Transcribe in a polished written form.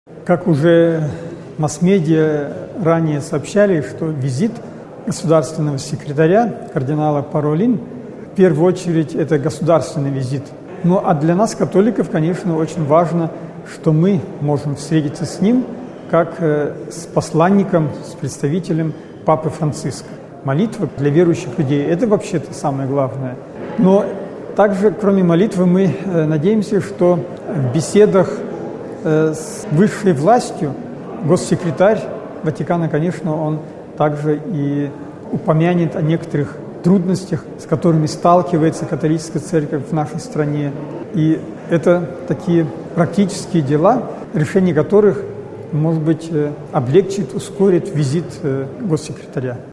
Как уже масс-медиа ранее сообщали, что визит государственного секретаря кардинала Паролин в первую очередь это государственный визит. Ну а для нас, католиков, конечно, очень важно, что мы можем встретиться с ним как с посланником, с представителем Папы Франциска. Молитва для верующих людей – это вообще-то самое главное. Но также, кроме молитвы, мы надеемся, что в беседах с высшей властью госсекретарь Ватикана, конечно, он также и упомянет о некоторых трудностях, с которыми сталкивается католическая церковь в нашей стране. И это такие практические дела, решение которых, может быть, облегчит, ускорит визит госсекретаря.